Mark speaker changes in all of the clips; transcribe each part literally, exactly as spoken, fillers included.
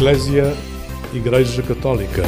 Speaker 1: Eclésia, Igreja Católica.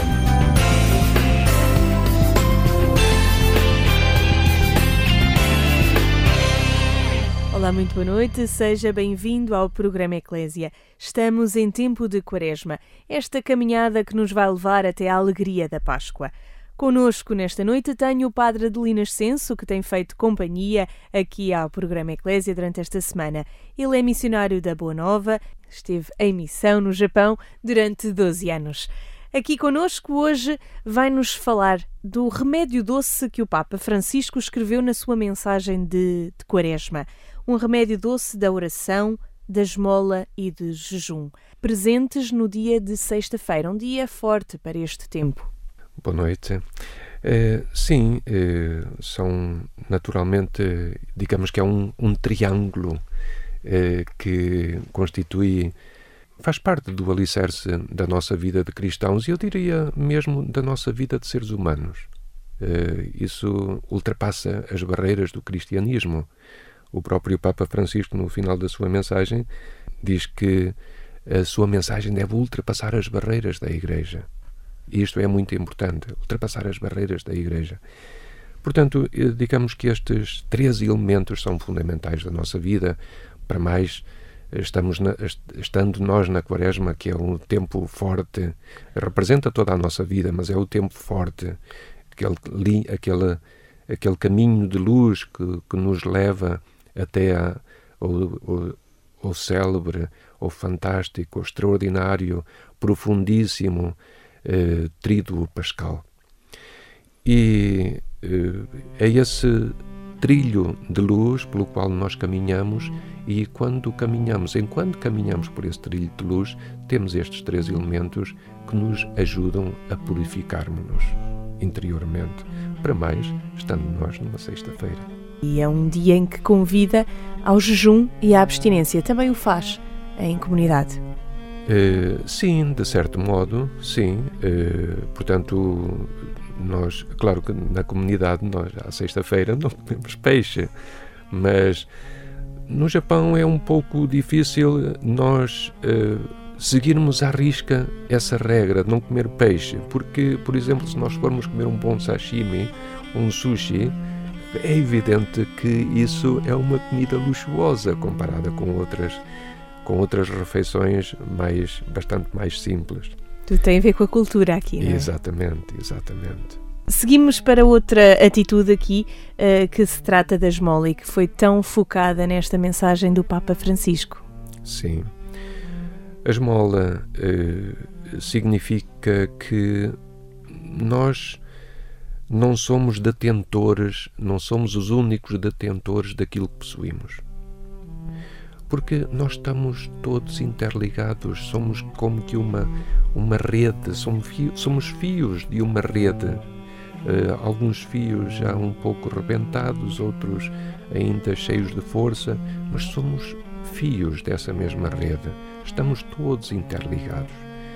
Speaker 2: Olá, muito boa noite, seja bem-vindo ao programa Eclésia. Estamos em tempo de Quaresma, esta caminhada que nos vai levar até à alegria da Páscoa. Conosco nesta noite tenho o Padre Adelino Ascenso, que tem feito companhia aqui ao programa Eclésia durante esta semana. Ele é missionário da Boa Nova, esteve em missão no Japão durante doze anos. Aqui conosco hoje vai-nos falar do remédio doce que o Papa Francisco escreveu na sua mensagem de, de Quaresma. Um remédio doce da oração, da esmola e de jejum, presentes no dia de sexta-feira, um dia forte para este tempo.
Speaker 3: Boa noite. Eh, sim, eh, são naturalmente, digamos que é um, um triângulo eh, que constitui, faz parte do alicerce da nossa vida de cristãos e eu diria mesmo da nossa vida de seres humanos. Eh, isso ultrapassa as barreiras do cristianismo. O próprio Papa Francisco, no final da sua mensagem, diz que a sua mensagem deve ultrapassar as barreiras da Igreja. E isto é muito importante, ultrapassar as barreiras da Igreja. Portanto, digamos que estes três elementos são fundamentais da nossa vida. Para mais, estamos na, estando nós na Quaresma, que é um tempo forte, representa toda a nossa vida, mas é o tempo forte, aquele, aquele, aquele caminho de luz que, que nos leva até a, ao, ao, ao célebre, ao fantástico, ao extraordinário, profundíssimo, Uh, tríduo pascal. E uh, é esse trilho de luz pelo qual nós caminhamos, e quando caminhamos, enquanto caminhamos por esse trilho de luz, temos estes três elementos que nos ajudam a purificarmos-nos interiormente, para mais estando nós numa sexta-feira.
Speaker 2: E é um dia em que convida ao jejum e à abstinência. Também o faz em comunidade.
Speaker 3: Uh, sim, de certo modo, sim. Uh, portanto, nós, claro que na comunidade, nós à sexta-feira não comemos peixe, mas no Japão é um pouco difícil nós uh, seguirmos à risca essa regra de não comer peixe, porque, por exemplo, se nós formos comer um bom sashimi, um sushi, é evidente que isso é uma comida luxuosa comparada com outras com outras refeições mais, bastante mais simples.
Speaker 2: Tudo tem a ver com a cultura aqui, não é?
Speaker 3: Exatamente, exatamente.
Speaker 2: Seguimos para outra atitude aqui, uh, que se trata da esmola e que foi tão focada nesta mensagem do Papa Francisco.
Speaker 3: Sim. A esmola uh, significa que nós não somos detentores, não somos os únicos detentores daquilo que possuímos. Porque nós estamos todos interligados, somos como que uma, uma rede, somos, fio, somos fios de uma rede. Uh, alguns fios já um pouco rebentados, outros ainda cheios de força, mas somos fios dessa mesma rede, estamos todos interligados.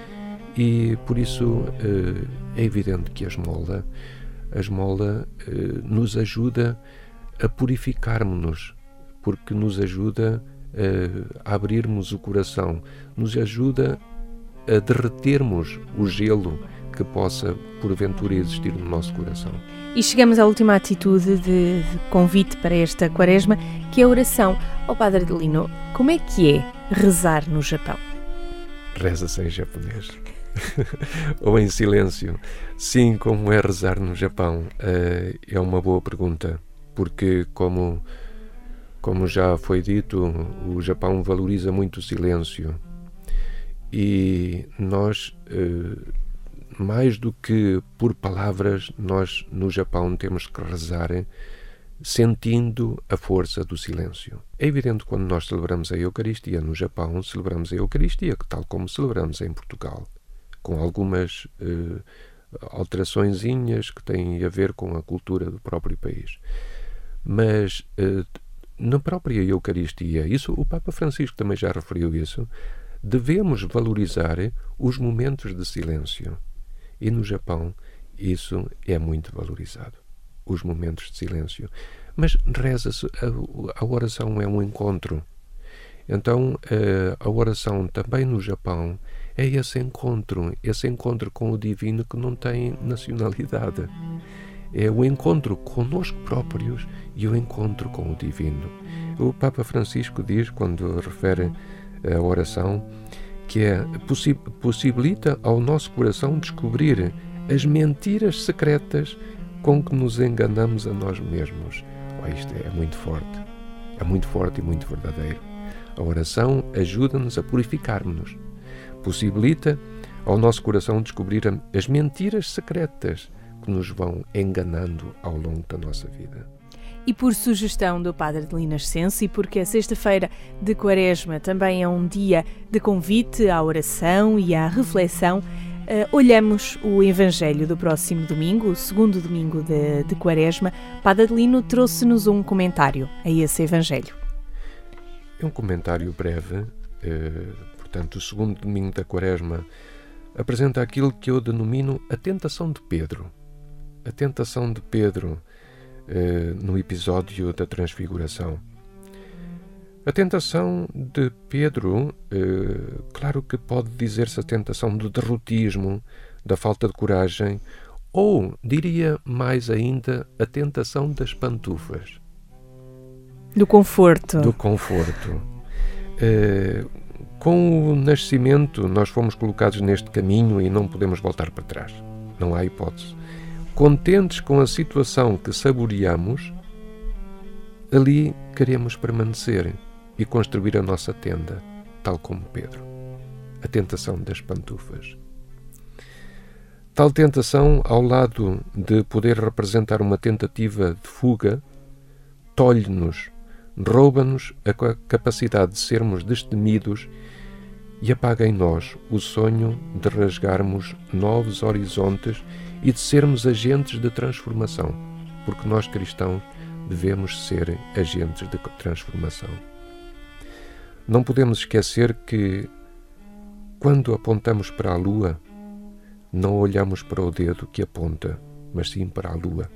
Speaker 3: E por isso uh, é evidente que a esmola, a esmola uh, nos ajuda a purificarmos-nos, porque nos ajuda a abrirmos o coração, nos ajuda a derretermos o gelo que possa, porventura, existir no nosso coração.
Speaker 2: E chegamos à última atitude de, de convite para esta Quaresma, que é a oração. Ó Padre Adelino, como é que é rezar no Japão?
Speaker 3: Reza-se em japonês. Ou em silêncio. Sim, como é rezar no Japão? É uma boa pergunta, porque como Como já foi dito, o Japão valoriza muito o silêncio e nós, mais do que por palavras, nós no Japão temos que rezar sentindo a força do silêncio. É evidente que quando nós celebramos a Eucaristia no Japão, celebramos a Eucaristia, tal como celebramos em Portugal, com algumas uh, alteraçõezinhas que têm a ver com a cultura do próprio país. Mas uh, na própria Eucaristia, isso o Papa Francisco também já referiu isso, devemos valorizar os momentos de silêncio. E no Japão isso é muito valorizado, os momentos de silêncio. Mas reza-se, a, a oração é um encontro. Então, a oração também no Japão é esse encontro, esse encontro com o divino que não tem nacionalidade. É o encontro connosco próprios e o encontro com o divino. O Papa Francisco diz, quando refere a oração, que é, possi- possibilita ao nosso coração descobrir as mentiras secretas com que nos enganamos a nós mesmos. Oh, isto é muito forte, é muito forte e muito verdadeiro. A oração ajuda-nos a purificarmos-nos. Possibilita ao nosso coração descobrir as mentiras secretas que nos vão enganando ao longo da nossa vida.
Speaker 2: E por sugestão do Padre Adelino Ascenso, e porque a sexta-feira de Quaresma também é um dia de convite à oração e à reflexão, uh, olhamos o Evangelho do próximo domingo, o segundo domingo de, de Quaresma. Padre Adelino trouxe-nos um comentário a esse Evangelho.
Speaker 3: É um comentário breve, eh, portanto, o segundo domingo da Quaresma apresenta aquilo que eu denomino a tentação de Pedro. A tentação de Pedro eh, no episódio da Transfiguração. A tentação de Pedro, eh, claro que pode dizer-se a tentação do derrotismo, da falta de coragem, ou, diria mais ainda, a tentação das pantufas.
Speaker 2: Do conforto.
Speaker 3: Do conforto. Uh, com o nascimento, nós fomos colocados neste caminho e não podemos voltar para trás. Não há hipótese. Contentes com a situação que saboreamos, ali queremos permanecer e construir a nossa tenda, tal como Pedro. A tentação das pantufas. Tal tentação, ao lado de poder representar uma tentativa de fuga, tolhe-nos, rouba-nos a capacidade de sermos destemidos e apaga em nós o sonho de rasgarmos novos horizontes e de sermos agentes de transformação, porque nós cristãos devemos ser agentes de transformação. Não podemos esquecer que, quando apontamos para a lua, não olhamos para o dedo que aponta, mas sim para a lua.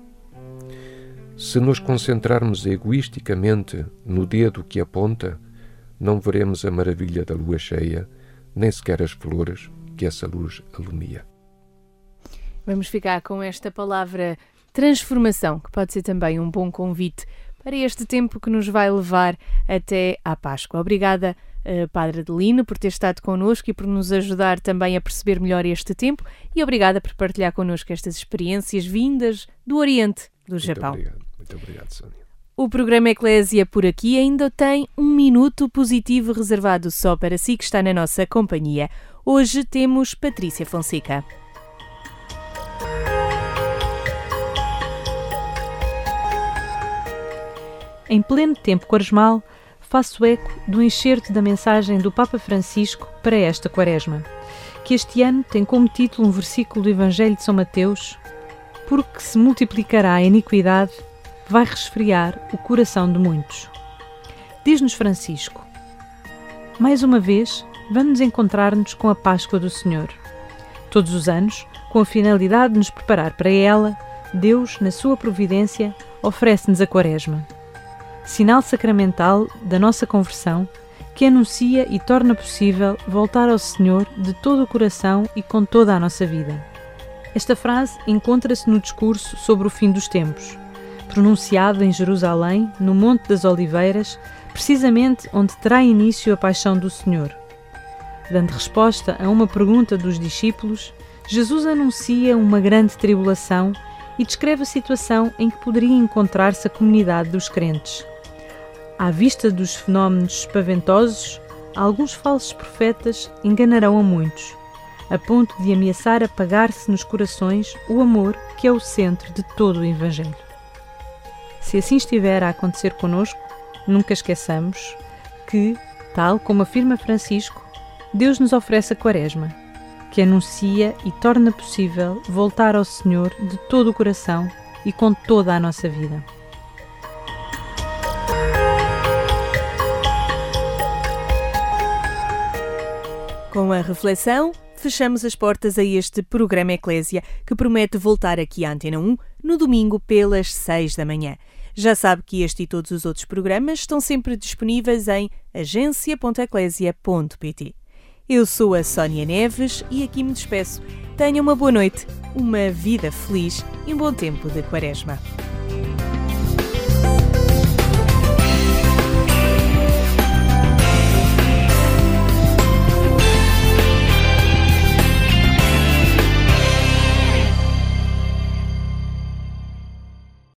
Speaker 3: Se nos concentrarmos egoisticamente no dedo que aponta, não veremos a maravilha da lua cheia, nem sequer as flores que essa luz alumia.
Speaker 2: Vamos ficar com esta palavra transformação, que pode ser também um bom convite para este tempo que nos vai levar até à Páscoa. Obrigada, Padre Adelino, por ter estado connosco e por nos ajudar também a perceber melhor este tempo, e obrigada por partilhar connosco estas experiências vindas do Oriente, do
Speaker 3: Muito
Speaker 2: Japão.
Speaker 3: Obrigado. Muito obrigado, Sónia.
Speaker 2: O programa Eclésia por aqui ainda tem um minuto positivo reservado só para si que está na nossa companhia. Hoje temos Patrícia Fonseca.
Speaker 4: Em pleno tempo quaresmal, faço eco do enxerto da mensagem do Papa Francisco para esta Quaresma, que este ano tem como título um versículo do Evangelho de São Mateus: porque se multiplicará a iniquidade, vai resfriar o coração de muitos. Diz-nos Francisco: mais uma vez, vamos encontrar-nos com a Páscoa do Senhor. Todos os anos, com a finalidade de nos preparar para ela, Deus, na sua providência, oferece-nos a Quaresma, sinal sacramental da nossa conversão, que anuncia e torna possível voltar ao Senhor de todo o coração e com toda a nossa vida. Esta frase encontra-se no discurso sobre o fim dos tempos, pronunciado em Jerusalém, no Monte das Oliveiras, precisamente onde terá início a paixão do Senhor. Dando resposta a uma pergunta dos discípulos, Jesus anuncia uma grande tribulação e descreve a situação em que poderia encontrar-se a comunidade dos crentes. À vista dos fenómenos espaventosos, alguns falsos profetas enganarão a muitos, a ponto de ameaçar apagar-se nos corações o amor que é o centro de todo o Evangelho. Se assim estiver a acontecer connosco, nunca esqueçamos que, tal como afirma Francisco, Deus nos oferece a Quaresma, que anuncia e torna possível voltar ao Senhor de todo o coração e com toda a nossa vida.
Speaker 2: Com a reflexão, fechamos as portas a este programa Eclésia, que promete voltar aqui à Antena um no domingo pelas seis da manhã. Já sabe que este e todos os outros programas estão sempre disponíveis em agência ponto eclésia ponto pt. Eu sou a Sónia Neves e aqui me despeço. Tenha uma boa noite, uma vida feliz e um bom tempo de Quaresma.